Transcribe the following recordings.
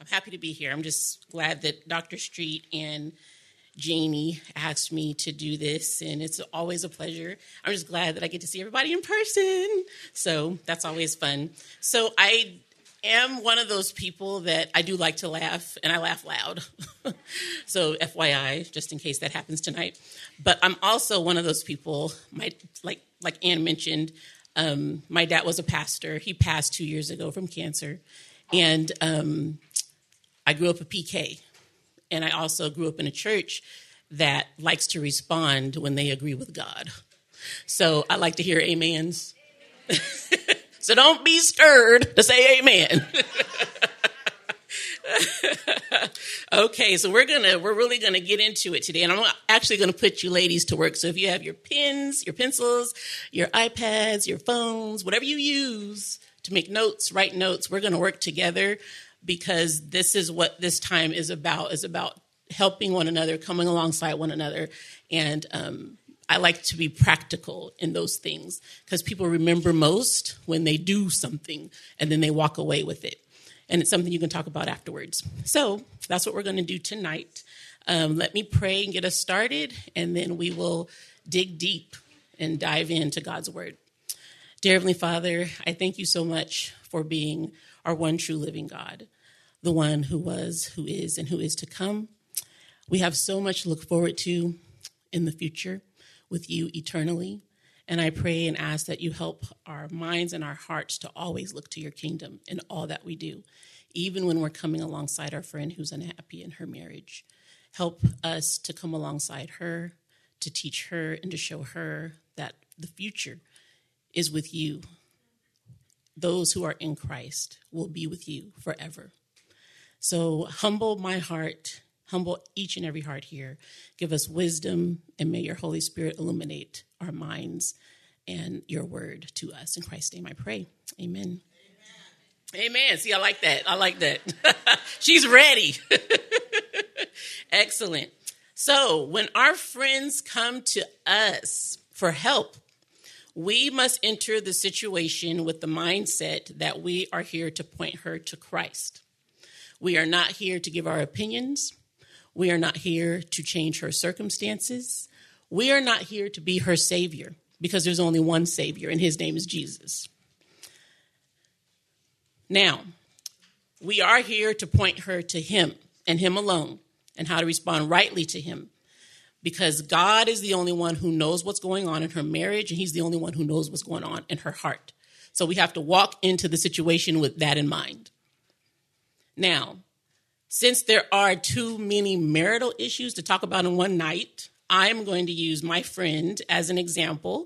I'm happy to be here. I'm just glad that Dr. Street and Janie asked me to do this, and it's always a pleasure. I'm just glad that I get to see everybody in person, so that's always fun. So I am one of those people that I do like to laugh, and I laugh loud. So FYI, just in case that happens tonight. But I'm also one of those people, like Ann mentioned, my dad was a pastor. He passed 2 years ago from cancer, and I grew up a PK. And I also grew up in a church that likes to respond when they agree with God. So I like to hear amens. So don't be scared to say amen. Okay, so we're really gonna get into it today, and I'm actually gonna put you ladies to work. So if you have your pens, your pencils, your iPads, your phones, whatever you use to make notes, write notes, we're gonna work together. Because this is what this time is about helping one another, coming alongside one another. And I like to be practical in those things because people remember most when they do something and then they walk away with it. And it's something you can talk about afterwards. So that's what we're going to do tonight. Let me pray and get us started, and then we will dig deep and dive into God's word. Dear Heavenly Father, I thank you so much for being our one true living God, the one who was, who is, and who is to come. We have so much to look forward to in the future with you eternally. And I pray and ask that you help our minds and our hearts to always look to your kingdom in all that we do, even when we're coming alongside our friend who's unhappy in her marriage. Help us to come alongside her, to teach her, and to show her that the future is with you. Those who are in Christ will be with you forever. So humble my heart, humble each and every heart here. Give us wisdom, and may your Holy Spirit illuminate our minds and your word to us. In Christ's name I pray. Amen. Amen. See, I like that. She's ready. Excellent. So when our friends come to us for help, we must enter the situation with the mindset that we are here to point her to Christ. We are not here to give our opinions. We are not here to change her circumstances. We are not here to be her savior, because there's only one savior, and his name is Jesus. Now, we are here to point her to him and him alone, and how to respond rightly to him. Because God is the only one who knows what's going on in her marriage, and he's the only one who knows what's going on in her heart. So we have to walk into the situation with that in mind. Now, since there are too many marital issues to talk about in one night, I'm going to use my friend as an example,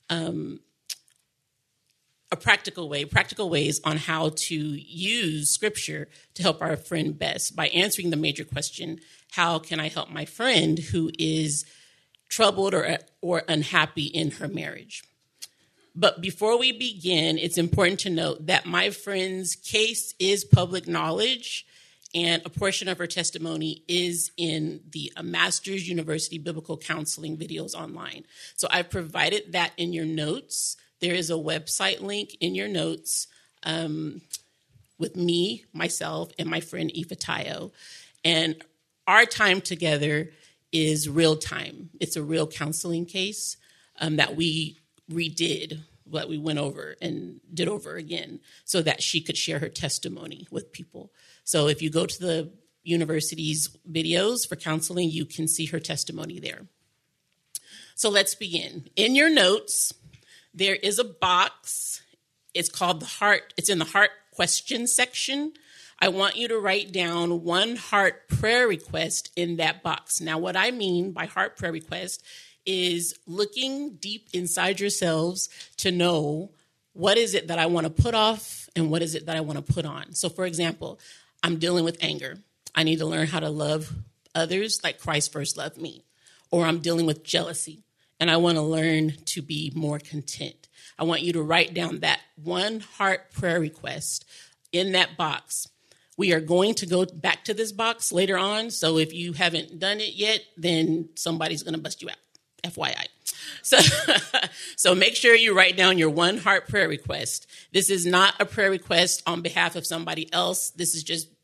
practical ways on how to use scripture to help our friend best by answering the major question, how can I help my friend who is troubled or unhappy in her marriage? But before we begin, it's important to note that my friend's case is public knowledge, and a portion of her testimony is in the Masters University Biblical Counseling videos online. So I've provided that in your notes. There is a website link in your notes with me, myself, and my friend Eva Tayo. And our time together is real time. It's a real counseling case that we redid, what we went over and did over again, so that she could share her testimony with people. So if you go to the university's videos for counseling, you can see her testimony there. So let's begin. In your notes, there is a box. It's called the heart. It's in the heart question section. I want you to write down one heart prayer request in that box. Now, what I mean by heart prayer request is looking deep inside yourselves to know what is it that I want to put off and what is it that I want to put on. So, for example, I'm dealing with anger. I need to learn how to love others like Christ first loved me. Or I'm dealing with jealousy, and I want to learn to be more content. I want you to write down that one heart prayer request in that box. We are going to go back to this box later on, so if you haven't done it yet, then somebody's going to bust you out, FYI. So make sure you write down your one heart prayer request. This is not a prayer request on behalf of somebody else. This is just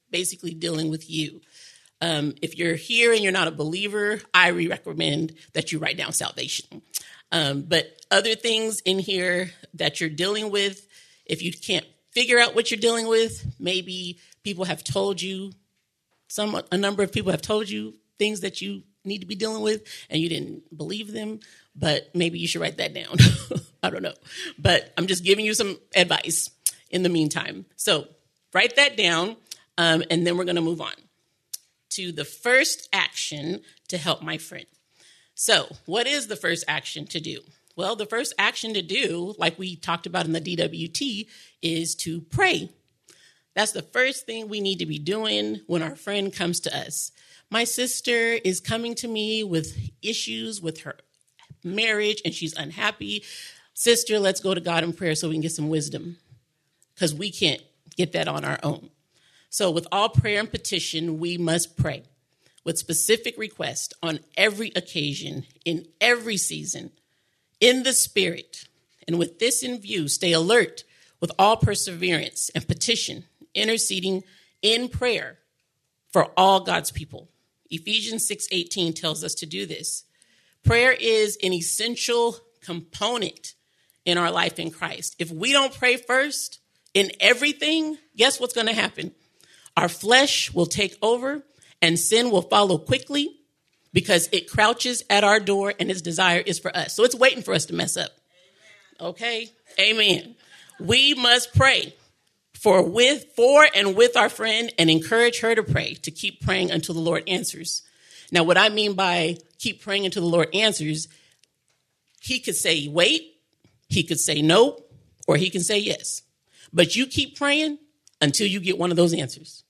basically dealing with you. If you're here and you're not a believer, I recommend that you write down salvation. But other things in here that you're dealing with, if you can't figure out what you're dealing with, maybe people have told you, a number of people have told you things that you need to be dealing with and you didn't believe them, but maybe you should write that down. I don't know. But I'm just giving you some advice in the meantime. So write that down, and then we're going to move on to the first action to help my friend. So what is the first action to do? Well, the first action to do, like we talked about in the DWT, is to pray. That's the first thing we need to be doing when our friend comes to us. My sister is coming to me with issues with her marriage and she's unhappy. Sister, let's go to God in prayer so we can get some wisdom, because we can't get that on our own. So with all prayer and petition, we must pray with specific requests on every occasion, in every season, in the Spirit. And with this in view, stay alert with all perseverance and petition, interceding in prayer for all God's people. Ephesians 6:18 tells us to do this. Prayer is an essential component in our life in Christ. If we don't pray first in everything, guess what's going to happen? Our flesh will take over and sin will follow quickly because it crouches at our door and its desire is for us. So it's waiting for us to mess up. Okay? Amen. We must pray for and with our friend and encourage her to pray, to keep praying until the Lord answers. Now, what I mean by keep praying until the Lord answers, he could say wait, he could say no, or he can say yes. But you keep praying until you get one of those answers.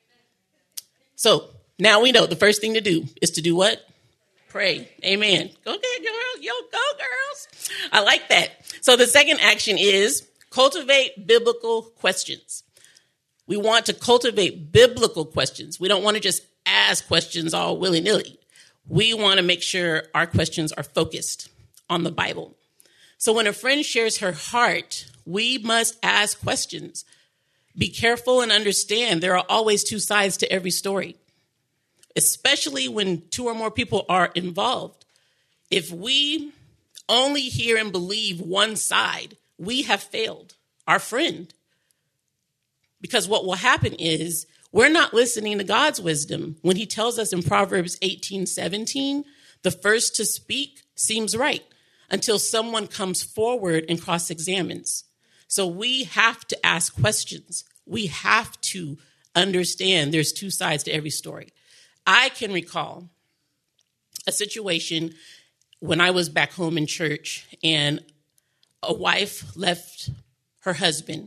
So now we know the first thing to do is to do what? Pray. Amen. Go ahead, girls. Yo, go, girls. I like that. So the second action is cultivate biblical questions. We want to cultivate biblical questions. We don't want to just ask questions all willy-nilly. We want to make sure our questions are focused on the Bible. So when a friend shares her heart, we must ask questions. Be careful and understand there are always two sides to every story, especially when two or more people are involved. If we only hear and believe one side, we have failed our friend. Because what will happen is we're not listening to God's wisdom when he tells us in Proverbs 18:17, the first to speak seems right until someone comes forward and cross-examines. So we have to ask questions. We have to understand there's two sides to every story. I can recall a situation when I was back home in church and a wife left her husband,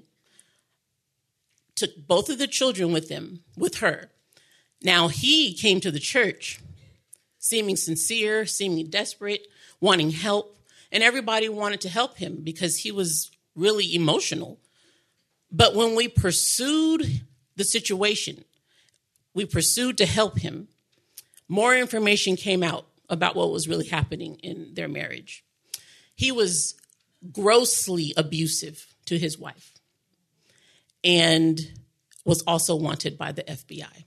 took both of the children with her. Now he came to the church seeming sincere, seeming desperate, wanting help, and everybody wanted to help him because he was really emotional. But when we pursued the situation, we pursued to help him, more information came out about what was really happening in their marriage. He was grossly abusive to his wife and was also wanted by the FBI.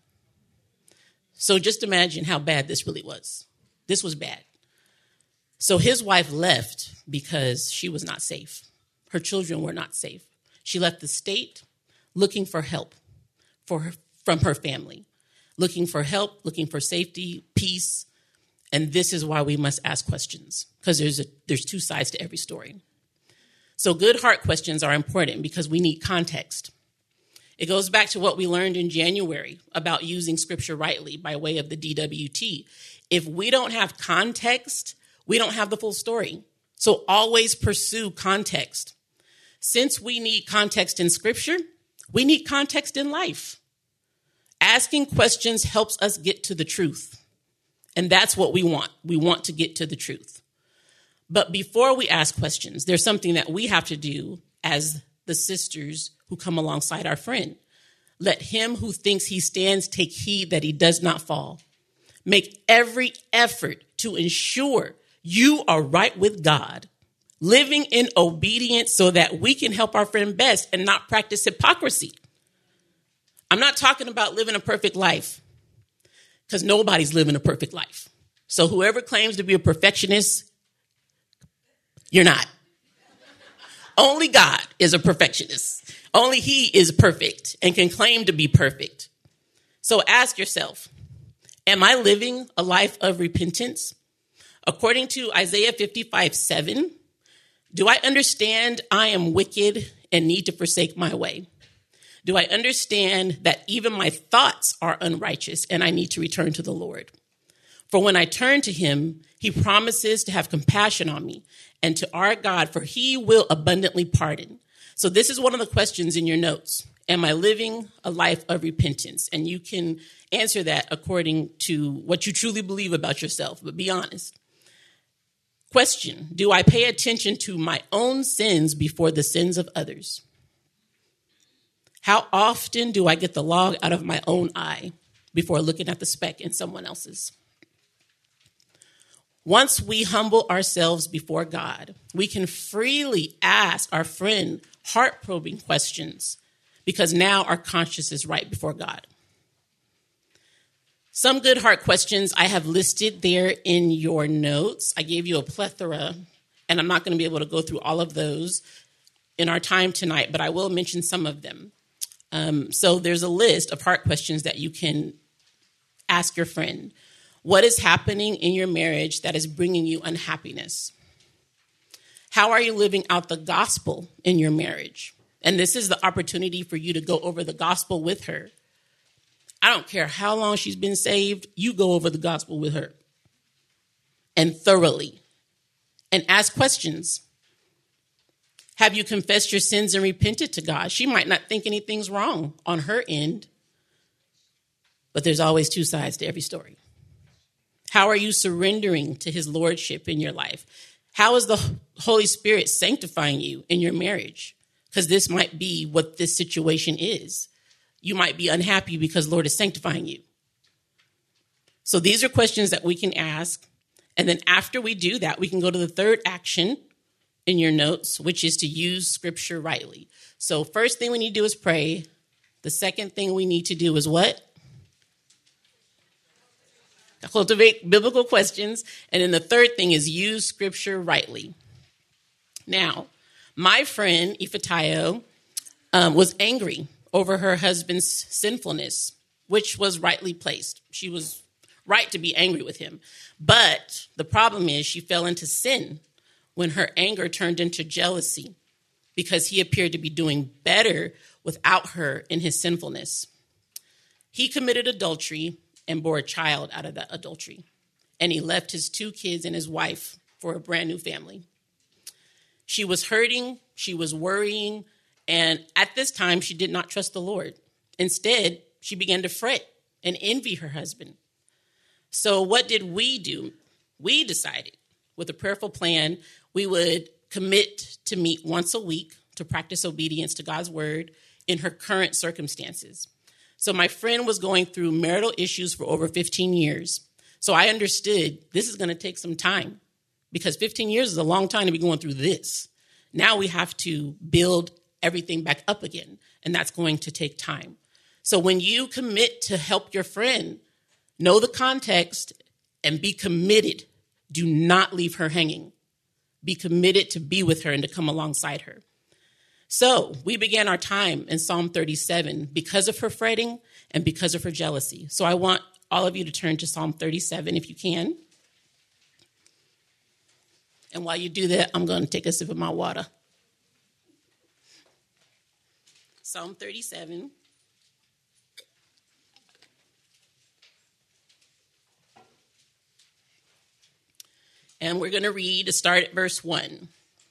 So just imagine how bad this really was. This was bad. So his wife left because she was not safe. Her children were not safe. She left the state looking for help from her family, looking for help, looking for safety, peace. And this is why we must ask questions, because there's two sides to every story. So good heart questions are important because we need context. It goes back to what we learned in January about using scripture rightly by way of the DWT. If we don't have context, we don't have the full story. So always pursue context. Since we need context in scripture, we need context in life. Asking questions helps us get to the truth. And that's what we want. We want to get to the truth. But before we ask questions, there's something that we have to do as the sisters who come alongside our friend. Let him who thinks he stands take heed that he does not fall. Make every effort to ensure you are right with God, living in obedience so that we can help our friend best and not practice hypocrisy. I'm not talking about living a perfect life, because nobody's living a perfect life. So whoever claims to be a perfectionist, you're not. Only God is a perfectionist. Only he is perfect and can claim to be perfect. So ask yourself, am I living a life of repentance? According to Isaiah 55:7, do I understand I am wicked and need to forsake my way? Do I understand that even my thoughts are unrighteous and I need to return to the Lord? For when I turn to him, he promises to have compassion on me and to our God, for he will abundantly pardon. So this is one of the questions in your notes. Am I living a life of repentance? And you can answer that according to what you truly believe about yourself, but be honest. Question, do I pay attention to my own sins before the sins of others? How often do I get the log out of my own eye before looking at the speck in someone else's? Once we humble ourselves before God, we can freely ask our friend heart-probing questions because now our conscience is right before God. Some good heart questions I have listed there in your notes. I gave you a plethora, and I'm not going to be able to go through all of those in our time tonight, but I will mention some of them. So there's a list of heart questions that you can ask your friend. What is happening in your marriage that is bringing you unhappiness? How are you living out the gospel in your marriage? And this is the opportunity for you to go over the gospel with her. I don't care how long she's been saved, you go over the gospel with her and thoroughly and ask questions. Have you confessed your sins and repented to God? She might not think anything's wrong on her end, but there's always two sides to every story. How are you surrendering to his lordship in your life? How is the Holy Spirit sanctifying you in your marriage? Because this might be what this situation is. You might be unhappy because Lord is sanctifying you. So these are questions that we can ask. And then after we do that, we can go to the third action in your notes, which is to use scripture rightly. So first thing we need to do is pray. The second thing we need to do is what? Cultivate biblical questions. And then the third thing is use scripture rightly. Now, my friend, Ifatayo, was angry over her husband's sinfulness, which was rightly placed. She was right to be angry with him. But the problem is she fell into sin when her anger turned into jealousy because he appeared to be doing better without her in his sinfulness. He committed adultery and bore a child out of that adultery. And he left his 2 kids and his wife for a brand new family. She was hurting, she was worrying, and at this time, she did not trust the Lord. Instead, she began to fret and envy her husband. So what did we do? We decided with a prayerful plan, we would commit to meet once a week to practice obedience to God's word in her current circumstances. So my friend was going through marital issues for over 15 years. So I understood this is going to take some time because 15 years is a long time to be going through this. Now we have to build everything back up again, and that's going to take time. So when you commit to help your friend, know the context and be committed. Do not leave her hanging. Be committed to be with her and to come alongside her. So we began our time in Psalm 37 because of her fretting and because of her jealousy. So I want all of you to turn to Psalm 37 if you can. And while you do that, I'm going to take a sip of my water. Psalm 37. And we're going to read to start at verse 1.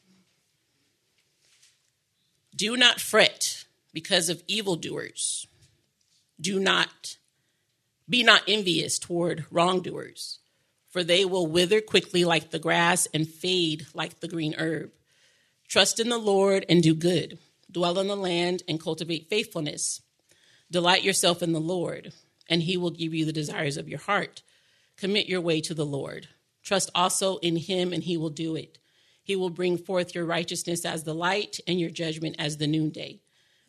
Do not fret because of evildoers. Be not envious toward wrongdoers, for they will wither quickly like the grass and fade like the green herb. Trust in the Lord and do good. Dwell in the land and cultivate faithfulness. Delight yourself in the Lord, and he will give you the desires of your heart. Commit your way to the Lord. Trust also in him, and he will do it. He will bring forth your righteousness as the light and your judgment as the noonday.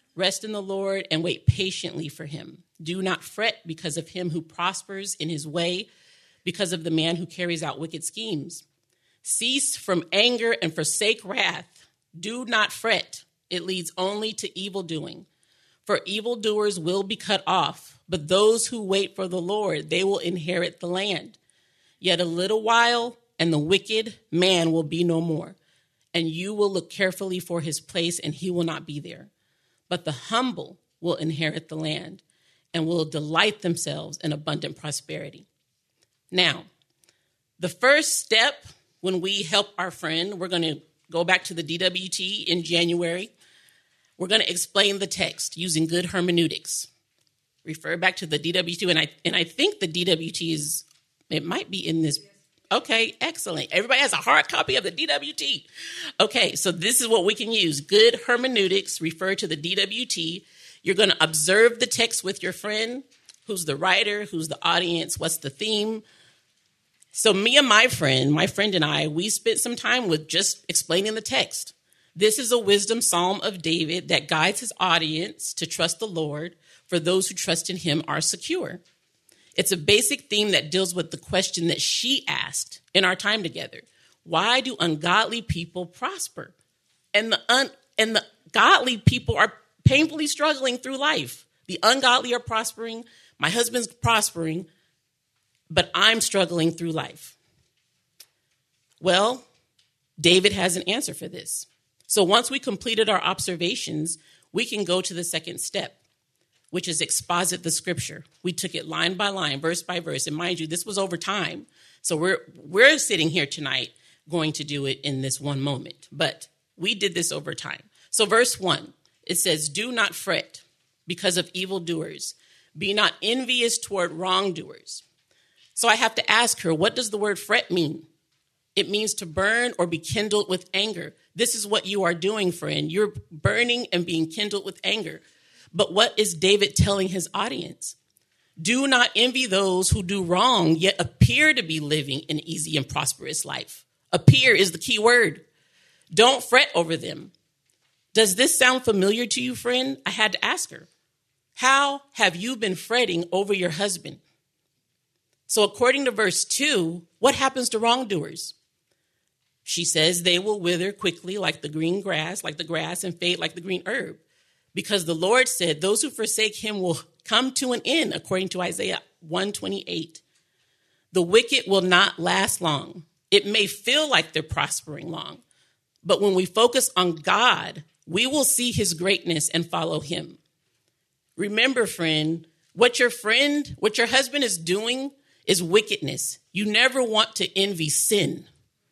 Rest in the Lord and wait patiently for him. Do not fret because of him who prospers in his way, because of the man who carries out wicked schemes. Cease from anger and forsake wrath. Do not fret. It leads only to evil doing. For evildoers will be cut off, but those who wait for the Lord, they will inherit the land. Yet a little while, and the wicked man will be no more. And you will look carefully for his place, and he will not be there. But the humble will inherit the land and will delight themselves in abundant prosperity. Now, the first step when we help our friend, we're going to go back to the DWT in January. We're going to explain the text using good hermeneutics. Refer back to the DWT, and I think the DWT it might be in this. Okay, excellent. Everybody has a hard copy of the DWT. Okay, so this is what we can use. Good hermeneutics, refer to the DWT. You're going to observe the text with your friend. Who's the writer? Who's the audience? What's the theme? So me and my friend and I, we spent some time with just explaining the text. This is a wisdom psalm of David that guides his audience to trust the Lord, for those who trust in him are secure. It's a basic theme that deals with the question that she asked in our time together. Why do ungodly people prosper? And the godly people are painfully struggling through life. The ungodly are prospering. My husband's prospering, but I'm struggling through life. Well, David has an answer for this. So once we completed our observations, we can go to the second step, which is exposit the scripture. We took it line by line, verse by verse. And mind you, this was over time. So we're sitting here tonight going to do it in this one moment. But we did this over time. So verse 1, it says, do not fret because of evildoers. Be not envious toward wrongdoers. So I have to ask her, what does the word fret mean? It means to burn or be kindled with anger. This is what you are doing, friend. You're burning and being kindled with anger. But what is David telling his audience? Do not envy those who do wrong, yet appear to be living an easy and prosperous life. Appear is the key word. Don't fret over them. Does this sound familiar to you, friend? I had to ask her. How have you been fretting over your husband? So according to verse 2, what happens to wrongdoers? She says they will wither quickly like the green grass, like the grass, and fade like the green herb. Because the Lord said, those who forsake him will come to an end, according to Isaiah 1:28. The wicked will not last long. It may feel like they're prospering long, but when we focus on God, we will see his greatness and follow him. Remember, friend, what your husband is doing is wickedness. You never want to envy sin.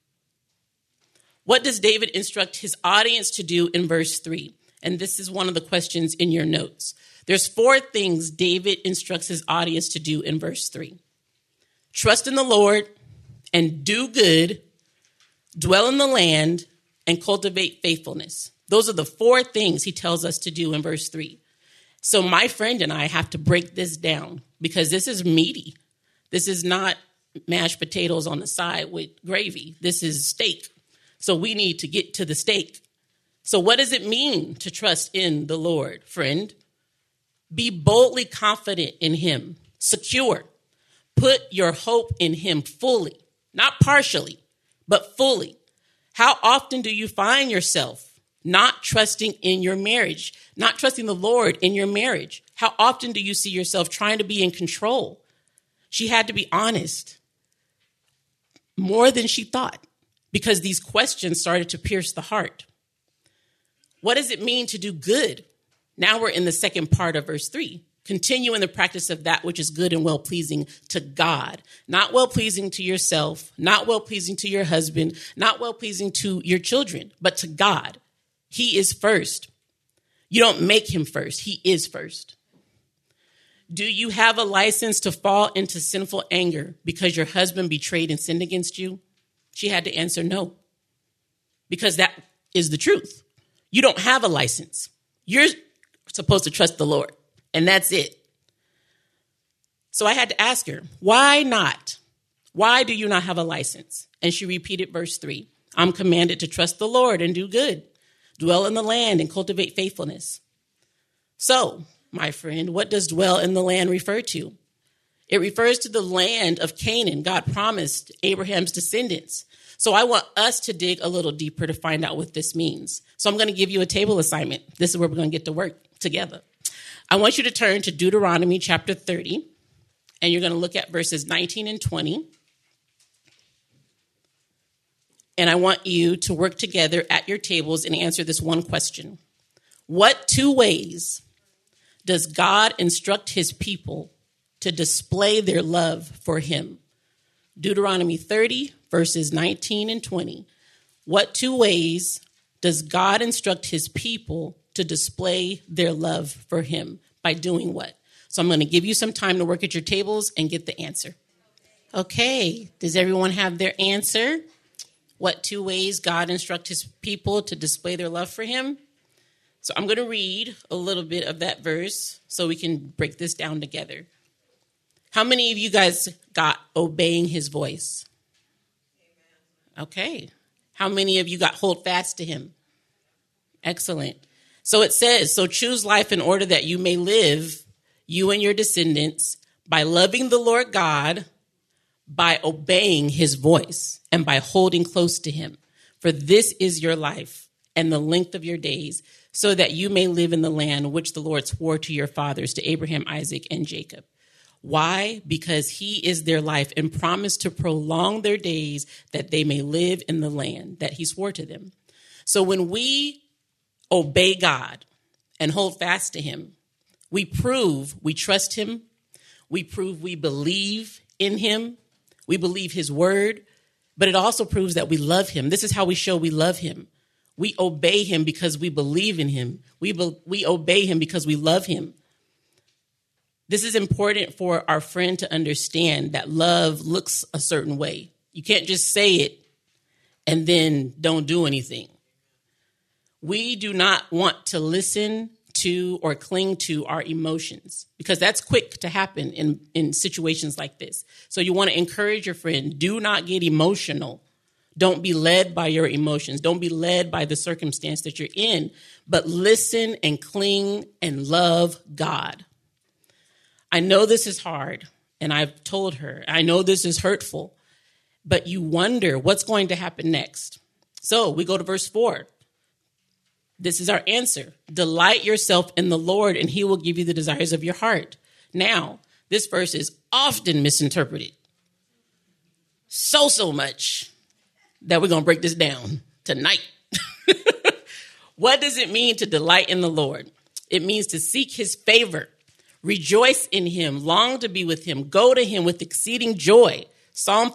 What does David instruct his audience to do in verse 3? And this is one of the questions in your notes. There's 4 things David instructs his audience to do in verse 3. Trust in the Lord and do good, dwell in the land, and cultivate faithfulness. Those are the 4 things he tells us to do in verse 3. So my friend and I have to break this down because this is meaty. This is not mashed potatoes on the side with gravy. This is steak. So we need to get to the steak. So what does it mean to trust in the Lord, friend? Be boldly confident in him, secure. Put your hope in him fully, not partially, but fully. How often do you find yourself not trusting in your marriage, not trusting the Lord in your marriage? How often do you see yourself trying to be in control? She had to be honest, more than she thought, because these questions started to pierce the heart. What does it mean to do good? Now we're in the second part of verse 3. Continue in the practice of that which is good and well-pleasing to God. Not well-pleasing to yourself, not well-pleasing to your husband, not well-pleasing to your children, but to God. He is first. You don't make him first. He is first. Do you have a license to fall into sinful anger because your husband betrayed and sinned against you? She had to answer no, because that is the truth. You don't have a license. You're supposed to trust the Lord, and that's it. So I had to ask her, why not? Why do you not have a license? And she repeated verse 3. I'm commanded to trust the Lord and do good, dwell in the land and cultivate faithfulness. So, my friend, what does dwell in the land refer to? It refers to the land of Canaan God promised Abraham's descendants. So I want us to dig a little deeper to find out what this means. So I'm going to give you a table assignment. This is where we're going to get to work together. I want you to turn to Deuteronomy chapter 30, and you're going to look at verses 19 and 20. And I want you to work together at your tables and answer this one question. What two ways does God instruct his people to display their love for him? Deuteronomy 30, verses 19 and 20. What two ways does God instruct his people to display their love for him? By doing what? So I'm going to give you some time to work at your tables and get the answer. Okay. Does everyone have their answer? What two ways God instructs his people to display their love for him? So I'm going to read a little bit of that verse so we can break this down together. How many of you guys got obeying his voice? Okay. How many of you got hold fast to him? Excellent. So it says, so choose life in order that you may live, you and your descendants, by loving the Lord God, by obeying his voice, and by holding close to him. For this is your life and the length of your days, so that you may live in the land which the Lord swore to your fathers, to Abraham, Isaac, and Jacob. Why? Because he is their life and promised to prolong their days that they may live in the land that he swore to them. So when we obey God and hold fast to him, we prove we trust him. We prove we believe in him. We believe his word, but it also proves that we love him. This is how we show we love him. We obey him because we believe in him. We obey him because we love him. This is important for our friend to understand that love looks a certain way. You can't just say it and then don't do anything. We do not want to listen to or cling to our emotions because that's quick to happen in situations like this. So you want to encourage your friend, do not get emotional. Don't be led by your emotions. Don't be led by the circumstance that you're in, but listen and cling and love God. I know this is hard, and I've told her, I know this is hurtful, but you wonder what's going to happen next. So we go to verse 4. This is our answer. Delight yourself in the Lord, and he will give you the desires of your heart. Now, this verse is often misinterpreted. So much that we're going to break this down tonight. What does it mean to delight in the Lord? It means to seek his favor, rejoice in him, long to be with him, go to him with exceeding joy. Psalm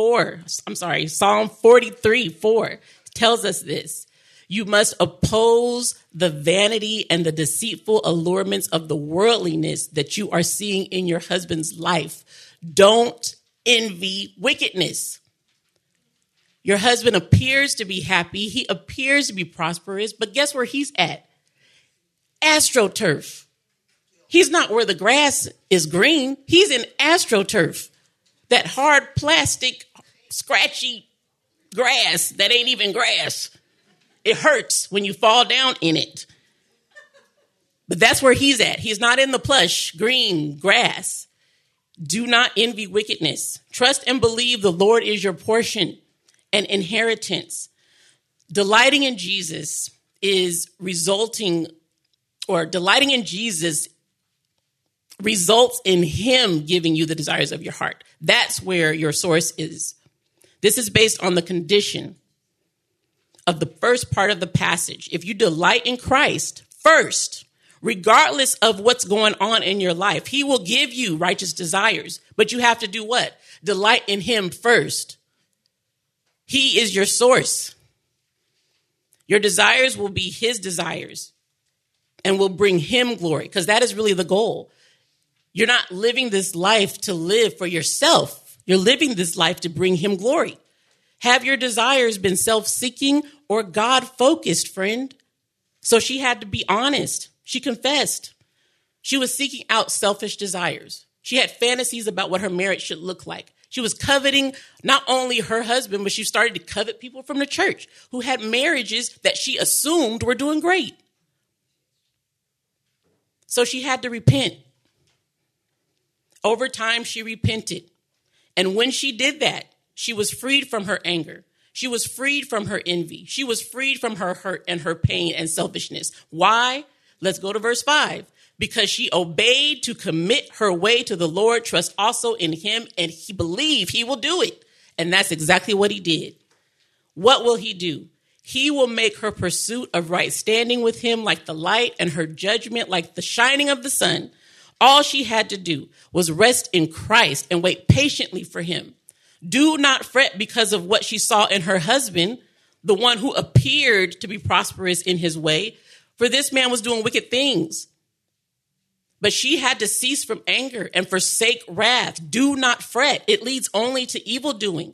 43:4 tells us this. You must oppose the vanity and the deceitful allurements of the worldliness that you are seeing in your husband's life. Don't envy wickedness. Your husband appears to be happy. He appears to be prosperous, but guess where he's at? AstroTurf. He's not where the grass is green. He's in AstroTurf. That hard plastic, scratchy grass that ain't even grass. It hurts when you fall down in it. But that's where he's at. He's not in the plush, green grass. Do not envy wickedness. Trust and believe the Lord is your portion and inheritance. Delighting in Jesus results in him giving you the desires of your heart. That's where your source is. This is based on the condition of the first part of the passage. If you delight in Christ first, regardless of what's going on in your life, he will give you righteous desires. But you have to do what? Delight in him first. He is your source. Your desires will be his desires and will bring him glory, because that is really the goal. You're not living this life to live for yourself. You're living this life to bring him glory. Have your desires been self-seeking or God-focused, friend? So she had to be honest. She confessed. She was seeking out selfish desires. She had fantasies about what her marriage should look like. She was coveting not only her husband, but she started to covet people from the church who had marriages that she assumed were doing great. So she had to repent. Over time, she repented. And when she did that, she was freed from her anger. She was freed from her envy. She was freed from her hurt and her pain and selfishness. Why? Let's go to verse 5. Because she obeyed to commit her way to the Lord, trust also in him, and he believed he will do it. And that's exactly what he did. What will he do? He will make her pursuit of right standing with him like the light and her judgment like the shining of the sun. All she had to do was rest in Christ and wait patiently for him. Do not fret because of what she saw in her husband, the one who appeared to be prosperous in his way, for this man was doing wicked things. But she had to cease from anger and forsake wrath. Do not fret. It leads only to evil doing.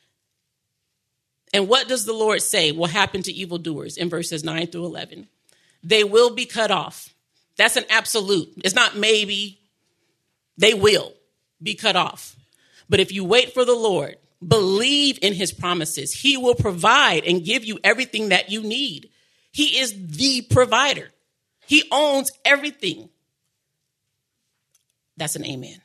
And what does the Lord say will happen to evildoers in verses 9 through 11? They will be cut off. That's an absolute. It's not maybe. They will be cut off. But if you wait for the Lord, believe in his promises, he will provide and give you everything that you need. He is the provider. He owns everything. That's an amen.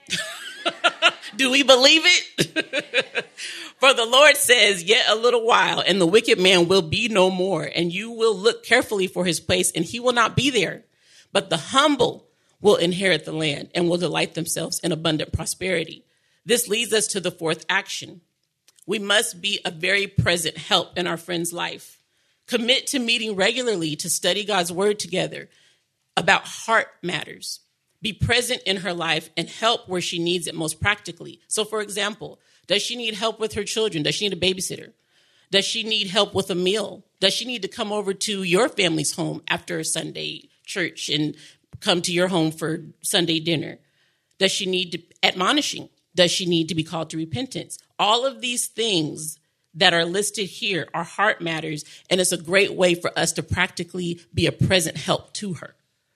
Do we believe it? For the Lord says, yet a little while, and the wicked man will be no more, and you will look carefully for his place, and he will not be there. But the humble will inherit the land and will delight themselves in abundant prosperity. This leads us to the fourth action. We must be a very present help in our friend's life. Commit to meeting regularly to study God's word together about heart matters. Be present in her life and help where she needs it most practically. So, for example, does she need help with her children? Does she need a babysitter? Does she need help with a meal? Does she need to come over to your family's home after Sunday church and come to your home for Sunday dinner? Does she need admonishing? Does she need to be called to repentance? All of these things that are listed here are heart matters, and it's a great way for us to practically be a present help to her.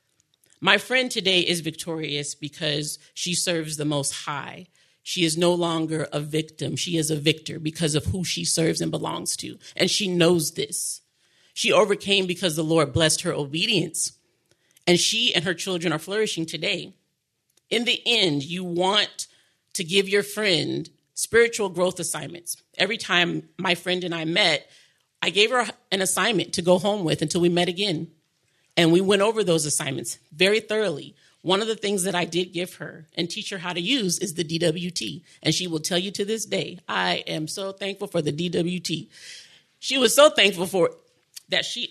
My friend today is victorious because she serves the Most High. She is no longer a victim. She is a victor because of who she serves and belongs to. And she knows this. She overcame because the Lord blessed her obedience. And she and her children are flourishing today. In the end, you want to give your friend spiritual growth assignments. Every time my friend and I met, I gave her an assignment to go home with until we met again. And we went over those assignments very thoroughly. One of the things that I did give her and teach her how to use is the DWT. And she will tell you to this day, I am so thankful for the DWT. She was so thankful for it that she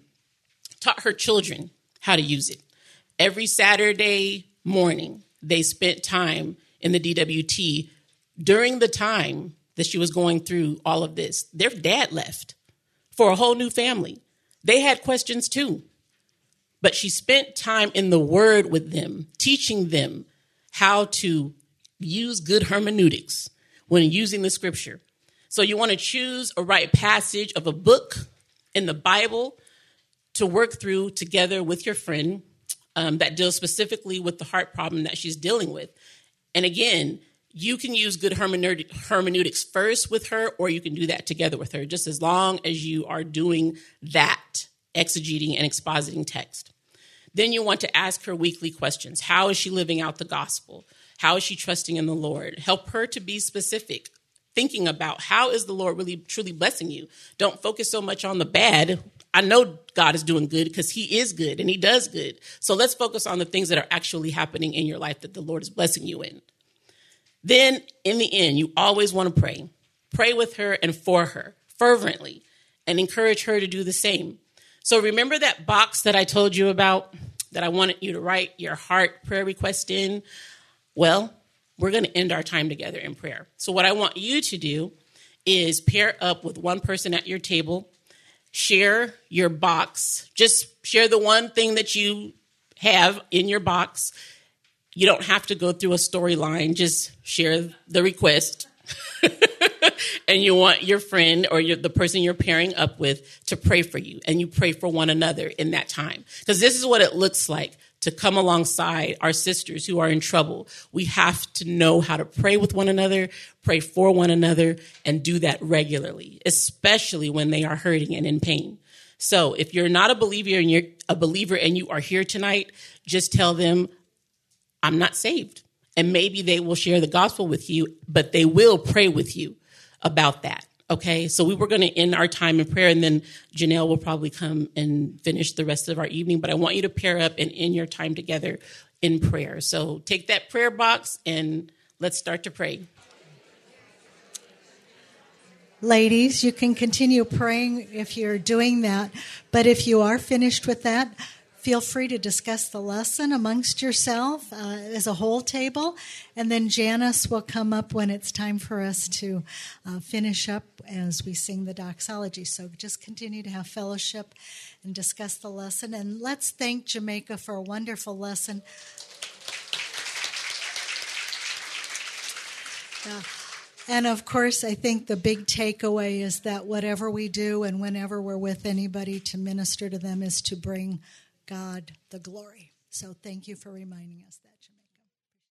taught her children how to use it. Every Saturday morning, they spent time in the DWT during the time that she was going through all of this. Their dad left for a whole new family. They had questions too. But she spent time in the word with them, teaching them how to use good hermeneutics when using the scripture. So you want to choose a right passage of a book in the Bible to work through together with your friend that deals specifically with the heart problem that she's dealing with. And again, you can use good hermeneutics first with her, or you can do that together with her, just as long as you are doing that, exegeting and expositing text. Then you want to ask her weekly questions. How is she living out the gospel? How is she trusting in the Lord? Help her to be specific, thinking about how is the Lord really truly blessing you? Don't focus so much on the bad. I know God is doing good because he is good and he does good. So let's focus on the things that are actually happening in your life that the Lord is blessing you in. Then in the end, you always want to pray. Pray with her and for her fervently and encourage her to do the same. So remember that box that I told you about that I wanted you to write your heart prayer request in? Well, we're going to end our time together in prayer. So what I want you to do is pair up with one person at your table, share your box, just share the one thing that you have in your box. You don't have to go through a storyline, just share the request. And you want your friend or the person you're pairing up with to pray for you. And you pray for one another in that time. Because this is what it looks like to come alongside our sisters who are in trouble. We have to know how to pray with one another, pray for one another, and do that regularly, especially when they are hurting and in pain. So if you're not a believer and you're a believer and you are here tonight, just tell them, I'm not saved. And maybe they will share the gospel with you, but they will pray with you about that. Okay, so we were going to end our time in prayer, and then Janelle will probably come and finish the rest of our evening. But I want you to pair up and end your time together in prayer. So take that prayer box and let's start to pray. Ladies, you can continue praying if you're doing that. But if you are finished with that, feel free to discuss the lesson amongst yourself as a whole table. And then Janice will come up when it's time for us to finish up as we sing the doxology. So just continue to have fellowship and discuss the lesson. And let's thank Jamaica for a wonderful lesson. And of course, I think the big takeaway is that whatever we do and whenever we're with anybody to minister to them is to bring God the glory. So thank you for reminding us that.